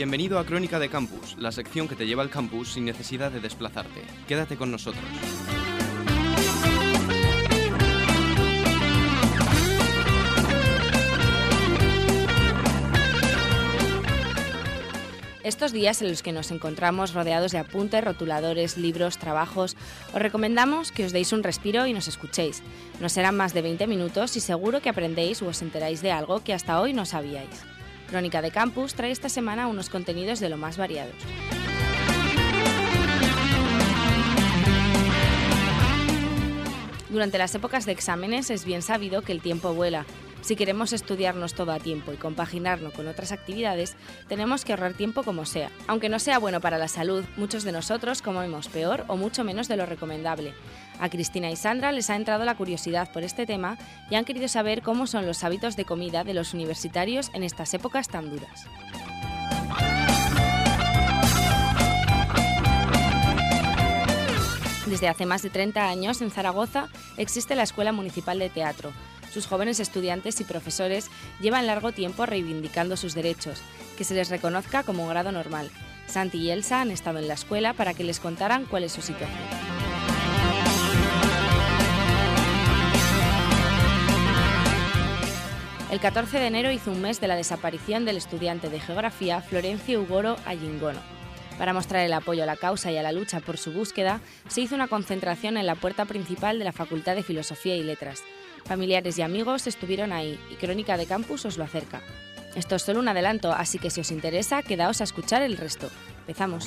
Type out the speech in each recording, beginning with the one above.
Bienvenido a Crónica de Campus, la sección que te lleva al campus sin necesidad de desplazarte. Quédate con nosotros. Estos días en los que nos encontramos rodeados de apuntes, rotuladores, libros, trabajos, os recomendamos que os deis un respiro y nos escuchéis. No serán más de 20 minutos y seguro que aprendéis o os enteráis de algo que hasta hoy no sabíais. Crónica de Campus trae esta semana unos contenidos de lo más variados. Durante las épocas de exámenes es bien sabido que el tiempo vuela. Si queremos estudiarnos todo a tiempo y compaginarlo con otras actividades, tenemos que ahorrar tiempo como sea. Aunque no sea bueno para la salud, muchos de nosotros comemos peor o mucho menos de lo recomendable. A Cristina y Sandra les ha entrado la curiosidad por este tema y han querido saber cómo son los hábitos de comida de los universitarios en estas épocas tan duras. Desde hace más de 30 años, en Zaragoza, existe la Escuela Municipal de Teatro. Sus jóvenes estudiantes y profesores llevan largo tiempo reivindicando sus derechos, que se les reconozca como un grado normal. Santi y Elsa han estado en la escuela para que les contaran cuál es su situación. El 14 de enero hizo un mes de la desaparición del estudiante de Geografía Florencio Ugoro Ayingono. Para mostrar el apoyo a la causa y a la lucha por su búsqueda, se hizo una concentración en la puerta principal de la Facultad de Filosofía y Letras. Familiares y amigos estuvieron ahí y Crónica de Campus os lo acerca. Esto es solo un adelanto, así que si os interesa, quedaos a escuchar el resto. Empezamos.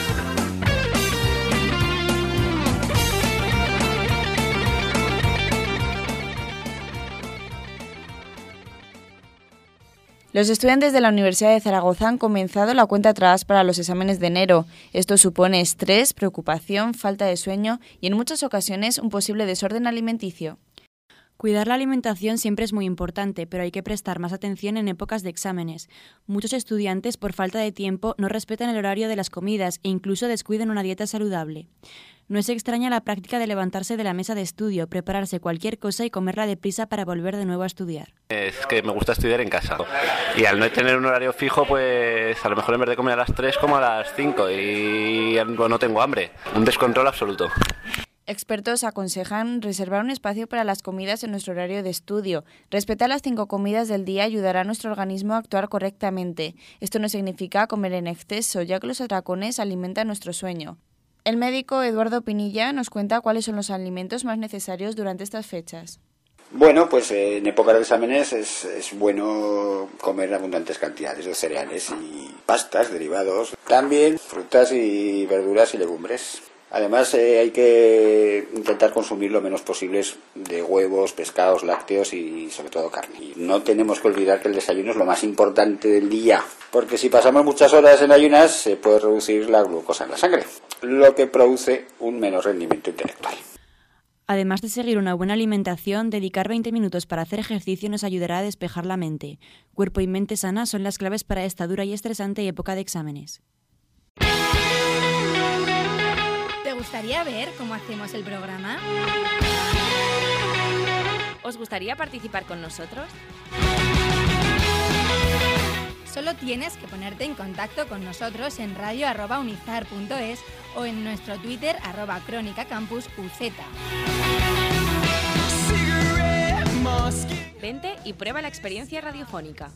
Los estudiantes de la Universidad de Zaragoza han comenzado la cuenta atrás para los exámenes de enero. Esto supone estrés, preocupación, falta de sueño y en muchas ocasiones un posible desorden alimenticio. Cuidar la alimentación siempre es muy importante, pero hay que prestar más atención en épocas de exámenes. Muchos estudiantes, por falta de tiempo, no respetan el horario de las comidas e incluso descuidan una dieta saludable. No es extraña la práctica de levantarse de la mesa de estudio, prepararse cualquier cosa y comerla deprisa para volver de nuevo a estudiar. Es que me gusta estudiar en casa y al no tener un horario fijo, pues a lo mejor en vez de comer a las 3 como a las 5 y no tengo hambre. Un descontrol absoluto. Expertos aconsejan reservar un espacio para las comidas en nuestro horario de estudio. Respetar las 5 comidas del día ayudará a nuestro organismo a actuar correctamente. Esto no significa comer en exceso, ya que los atracones alimentan nuestro sueño. El médico Eduardo Pinilla nos cuenta cuáles son los alimentos más necesarios durante estas fechas. Bueno, pues en época de exámenes es bueno comer abundantes cantidades de cereales y pastas, derivados. También frutas y verduras y legumbres. Además hay que intentar consumir lo menos posible de huevos, pescados, lácteos y sobre todo carne. Y no tenemos que olvidar que el desayuno es lo más importante del día, porque si pasamos muchas horas en ayunas se puede reducir la glucosa en la sangre, lo que produce un menor rendimiento intelectual. Además de seguir una buena alimentación, dedicar 20 minutos para hacer ejercicio nos ayudará a despejar la mente. Cuerpo y mente sana son las claves para esta dura y estresante época de exámenes. ¿Te gustaría ver cómo hacemos el programa? ¿Os gustaría participar con nosotros? Solo tienes que ponerte en contacto con nosotros en radio@unizar.es o en nuestro Twitter @crónicacampusuz. Vente y prueba la experiencia radiofónica.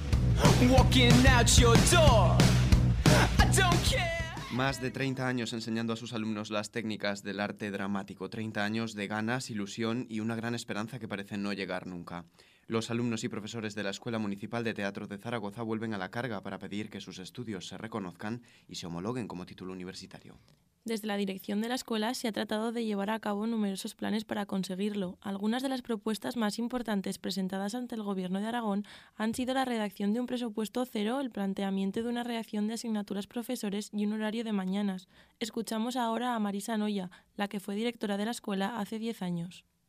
Más de 30 años enseñando a sus alumnos las técnicas del arte dramático, 30 años de ganas, ilusión y una gran esperanza que parece no llegar nunca. Los alumnos y profesores de la Escuela Municipal de Teatro de Zaragoza vuelven a la carga para pedir que sus estudios se reconozcan y se homologuen como título universitario. Desde la dirección de la escuela se ha tratado de llevar a cabo numerosos planes para conseguirlo. Algunas de las propuestas más importantes presentadas ante el Gobierno de Aragón han sido la redacción de un presupuesto cero, el planteamiento de una reacción de asignaturas profesores y un horario de mañanas. Escuchamos ahora a Marisa Noya, la que fue directora de la escuela hace 10 años.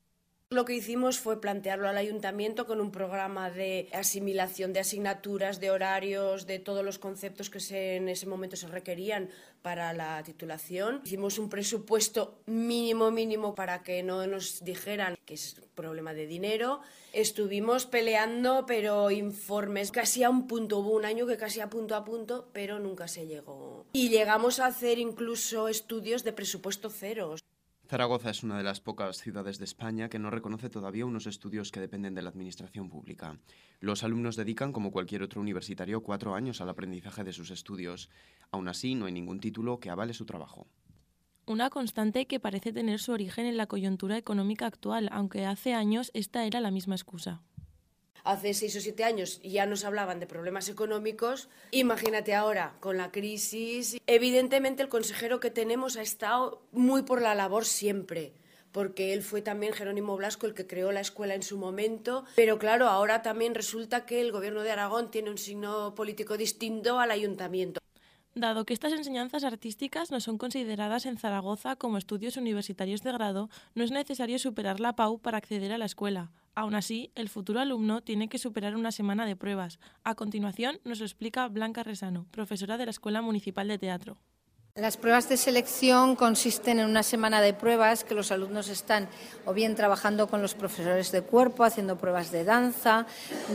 Lo que hicimos fue plantearlo al ayuntamiento con un programa de asimilación de asignaturas, de horarios, de todos los conceptos que en ese momento se requerían para la titulación. Hicimos un presupuesto mínimo para que no nos dijeran que es problema de dinero. Estuvimos peleando, pero informes casi a un punto. Hubo un año que casi a punto, pero nunca se llegó. Y llegamos a hacer incluso estudios de presupuesto cero. Zaragoza es una de las pocas ciudades de España que no reconoce todavía unos estudios que dependen de la administración pública. Los alumnos dedican, como cualquier otro universitario, 4 años al aprendizaje de sus estudios. Aún así, no hay ningún título que avale su trabajo. Una constante que parece tener su origen en la coyuntura económica actual, aunque hace años esta era la misma excusa. Hace 6 o 7 años ya nos hablaban de problemas económicos. Imagínate ahora, con la crisis. Evidentemente el consejero que tenemos ha estado muy por la labor siempre, porque él fue también Jerónimo Blasco el que creó la escuela en su momento. Pero claro, ahora también resulta que el Gobierno de Aragón tiene un signo político distinto al ayuntamiento. Dado que estas enseñanzas artísticas no son consideradas en Zaragoza como estudios universitarios de grado, no es necesario superar la PAU para acceder a la escuela. Aún así, el futuro alumno tiene que superar una semana de pruebas. A continuación, nos lo explica Blanca Resano, profesora de la Escuela Municipal de Teatro. Las pruebas de selección consisten en una semana de pruebas que los alumnos están o bien trabajando con los profesores de cuerpo, haciendo pruebas de danza,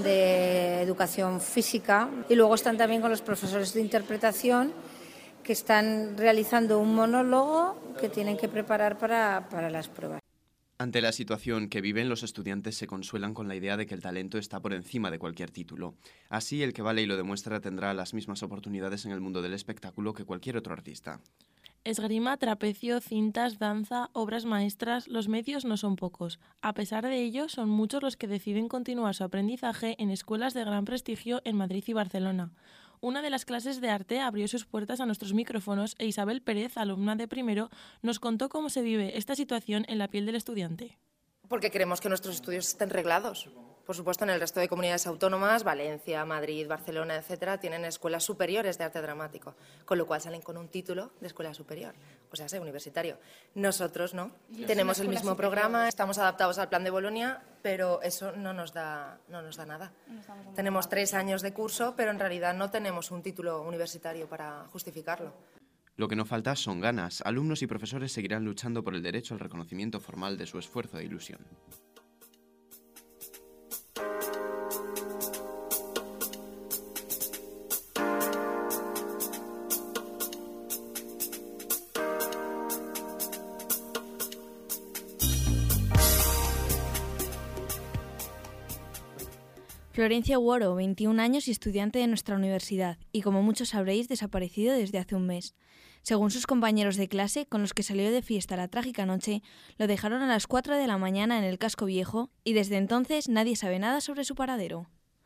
de educación física, y luego están también con los profesores de interpretación que están realizando un monólogo que tienen que preparar para las pruebas. Ante la situación que viven, los estudiantes se consuelan con la idea de que el talento está por encima de cualquier título. Así, el que vale y lo demuestra tendrá las mismas oportunidades en el mundo del espectáculo que cualquier otro artista. Esgrima, trapecio, cintas, danza, obras maestras, los medios no son pocos. A pesar de ello, son muchos los que deciden continuar su aprendizaje en escuelas de gran prestigio en Madrid y Barcelona. Una de las clases de arte abrió sus puertas a nuestros micrófonos e Isabel Pérez, alumna de primero, nos contó cómo se vive esta situación en la piel del estudiante. Porque queremos que nuestros estudios estén reglados. Por supuesto, en el resto de comunidades autónomas, Valencia, Madrid, Barcelona, etcétera, tienen escuelas superiores de arte dramático, con lo cual salen con un título de escuela superior, o sea, universitario. Nosotros no. Tenemos el mismo programa, estamos adaptados al plan de Bolonia, pero eso no nos da nada. Tenemos 3 años de curso, pero en realidad no tenemos un título universitario para justificarlo. Lo que no falta son ganas. Alumnos y profesores seguirán luchando por el derecho al reconocimiento formal de su esfuerzo e ilusión. Florencia Woro, 21 años y estudiante de nuestra universidad, y como muchos sabréis, desaparecido desde hace un mes. Según sus compañeros de clase, con los que salió de fiesta la trágica noche, lo dejaron a las 4 de la mañana en el Casco Viejo y desde entonces nadie sabe nada sobre su paradero.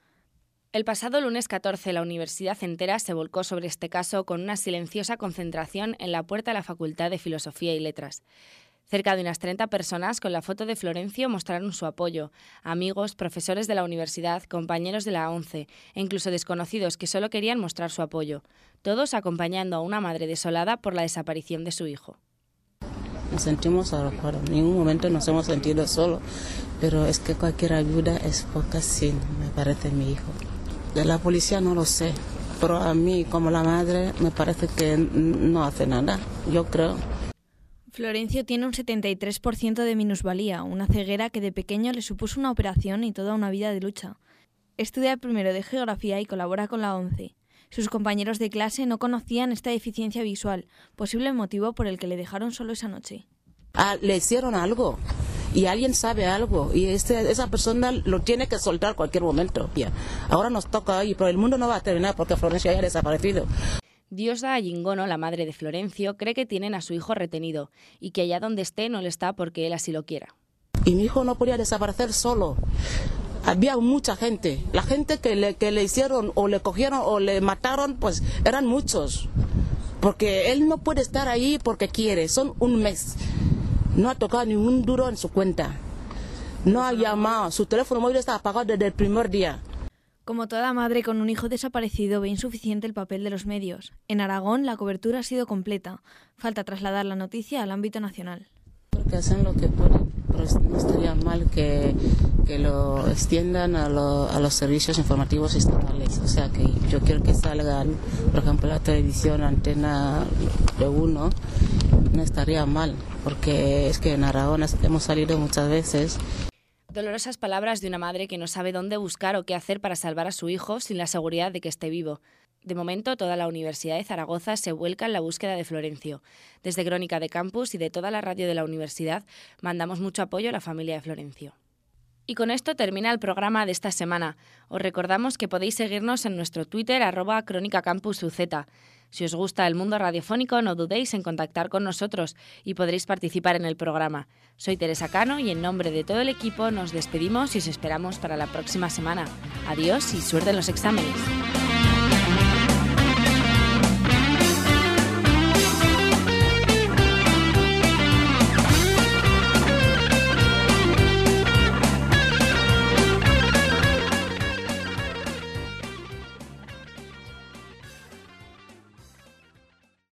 El pasado lunes 14, la universidad entera se volcó sobre este caso con una silenciosa concentración en la puerta de la Facultad de Filosofía y Letras. Cerca de unas 30 personas con la foto de Florencio mostraron su apoyo. Amigos, profesores de la universidad, compañeros de la ONCE e incluso desconocidos que solo querían mostrar su apoyo. Todos acompañando a una madre desolada por la desaparición de su hijo. Nos sentimos arropados. En ningún momento nos hemos sentido solos, pero es que cualquier ayuda es poca, sí, me parece mi hijo. De la policía no lo sé, pero a mí como la madre me parece que no hace nada, yo creo. Florencio tiene un 73% de minusvalía, una ceguera que de pequeño le supuso una operación y toda una vida de lucha. Estudia primero de Geografía y colabora con la ONCE. Sus compañeros de clase no conocían esta deficiencia visual, posible motivo por el que le dejaron solo esa noche. Le hicieron algo y alguien sabe algo y esa persona lo tiene que soltar en cualquier momento. Ahora nos toca ahí, pero el mundo no va a terminar porque Florencio haya desaparecido. Diosa Ayingono, la madre de Florencio, cree que tienen a su hijo retenido y que allá donde esté no le está porque él así lo quiera. Y mi hijo no podía desaparecer solo. Había mucha gente. La gente que le hicieron o le cogieron o le mataron, pues eran muchos. Porque él no puede estar ahí porque quiere. Son un mes. No ha tocado ni un duro en su cuenta. No ha llamado. Su teléfono móvil está apagado desde el primer día. Como toda madre con un hijo desaparecido, ve insuficiente el papel de los medios. En Aragón, la cobertura ha sido completa. Falta trasladar la noticia al ámbito nacional. Porque hacen lo que pueden, no estaría mal que lo extiendan a los servicios informativos estatales. O sea, que yo quiero que salgan, por ejemplo, la televisión Antena de 1, no estaría mal, porque es que en Aragón hemos salido muchas veces. Dolorosas palabras de una madre que no sabe dónde buscar o qué hacer para salvar a su hijo sin la seguridad de que esté vivo. De momento, toda la Universidad de Zaragoza se vuelca en la búsqueda de Florencio. Desde Crónica de Campus y de toda la radio de la universidad, mandamos mucho apoyo a la familia de Florencio. Y con esto termina el programa de esta semana. Os recordamos que podéis seguirnos en nuestro Twitter @CrónicaCampusUZ. Si os gusta el mundo radiofónico, no dudéis en contactar con nosotros y podréis participar en el programa. Soy Teresa Cano y en nombre de todo el equipo nos despedimos y os esperamos para la próxima semana. Adiós y suerte en los exámenes.